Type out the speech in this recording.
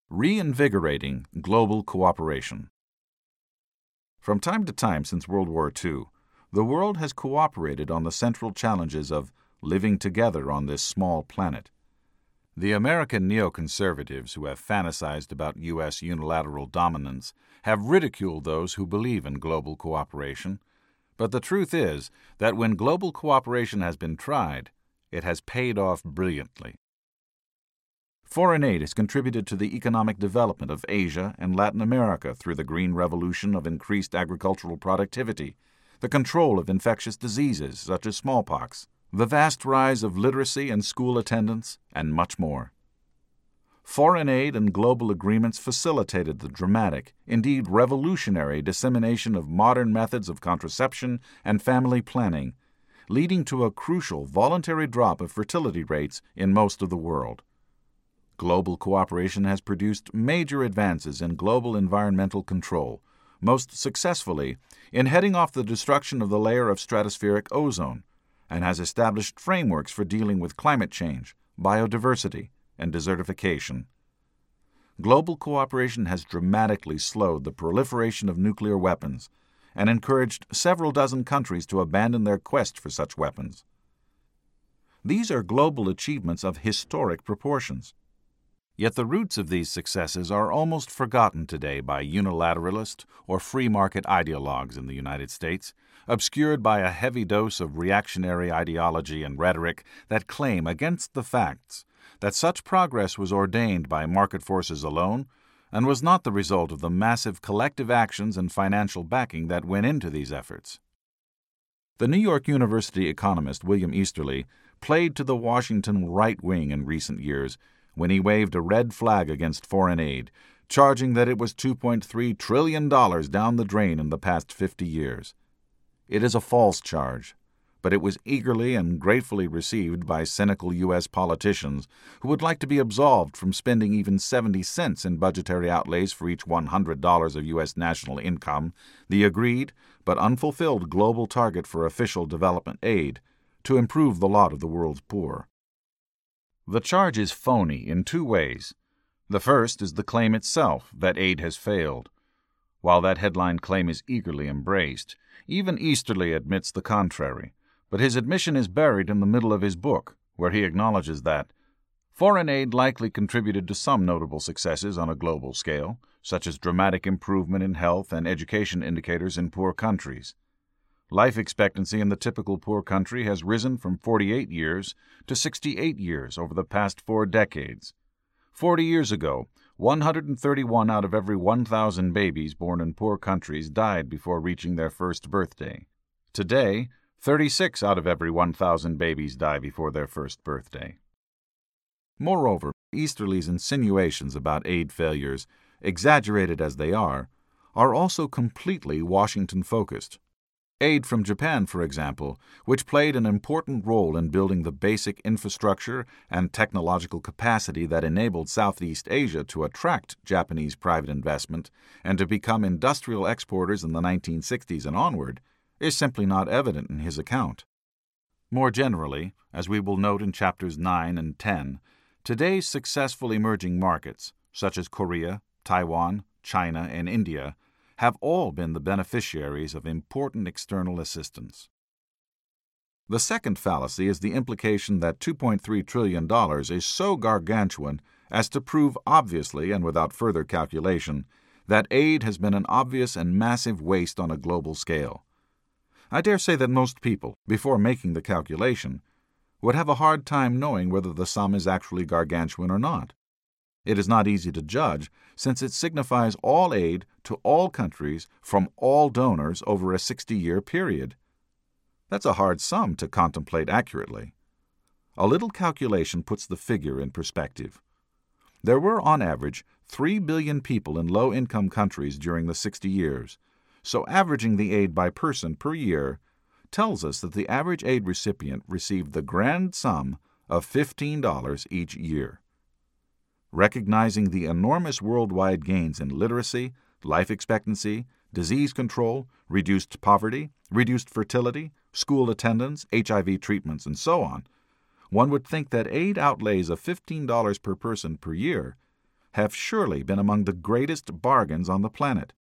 Reinvigorating Global Cooperation. From time to time since World War II, the world has cooperated on the central challenges of living together on this small planet. The American neoconservatives who have fantasized about U.S. unilateral dominance have ridiculed those who believe in global cooperation, but the truth is that when global cooperation has been tried, it has paid off brilliantly. Foreign aid has contributed to the economic development of Asia and Latin America through the green revolution of increased agricultural productivity, the control of infectious diseases such as smallpox, the vast rise of literacy and school attendance, and much more. Foreign aid and global agreements facilitated the dramatic, indeed revolutionary, dissemination of modern methods of contraception and family planning, leading to a crucial voluntary drop of fertility rates in most of the world. Global cooperation has produced major advances in global environmental control, most successfully in heading off the destruction of the layer of stratospheric ozone, and has established frameworks for dealing with climate change, biodiversity, and desertification. Global cooperation has dramatically slowed the proliferation of nuclear weapons and encouraged several dozen countries to abandon their quest for such weapons. These are global achievements of historic proportions. Yet the roots of these successes are almost forgotten today by unilateralist or free market ideologues in the United States, obscured by a heavy dose of reactionary ideology and rhetoric that claim against the facts that such progress was ordained by market forces alone and was not the result of the massive collective actions and financial backing that went into these efforts. The New York University economist William Easterly played to the Washington right wing in recent years when he waved a red flag against foreign aid, charging that it was $2.3 trillion down the drain in the past 50 years. It is a false charge, but it was eagerly and gratefully received by cynical U.S. politicians who would like to be absolved from spending even 70 cents in budgetary outlays for each $100 of U.S. national income, the agreed but unfulfilled global target for official development aid, to improve the lot of the world's poor. The charge is phony in two ways. The first is the claim itself that aid has failed. While that headline claim is eagerly embraced, even Easterly admits the contrary, but his admission is buried in the middle of his book, where he acknowledges that foreign aid likely contributed to some notable successes on a global scale, such as dramatic improvement in health and education indicators in poor countries. Life expectancy in the typical poor country has risen from 48 years to 68 years over the past 4 decades. 40 years ago, 131 out of every 1,000 babies born in poor countries died before reaching their first birthday. Today, 36 out of every 1,000 babies die before their first birthday. Moreover, Easterly's insinuations about aid failures, exaggerated as they are also completely Washington-focused. Aid from Japan, for example, which played an important role in building the basic infrastructure and technological capacity that enabled Southeast Asia to attract Japanese private investment and to become industrial exporters in the 1960s and onward, is simply not evident in his account. More generally, as we will note in chapters 9 and 10, today's successful emerging markets, such as Korea, Taiwan, China, and India, have all been the beneficiaries of important external assistance. The second fallacy is the implication that $2.3 trillion is so gargantuan as to prove obviously and without further calculation that aid has been an obvious and massive waste on a global scale. I dare say that most people, before making the calculation, would have a hard time knowing whether the sum is actually gargantuan or not. It is not easy to judge, since it signifies all aid to all countries from all donors over a 60-year period. That's a hard sum to contemplate accurately. A little calculation puts the figure in perspective. There were, on average, 3 billion people in low-income countries during the 60 years, so averaging the aid by person per year tells us that the average aid recipient received the grand sum of $15 each year. Recognizing the enormous worldwide gains in literacy, life expectancy, disease control, reduced poverty, reduced fertility, school attendance, HIV treatments, and so on, one would think that aid outlays of $15 per person per year have surely been among the greatest bargains on the planet.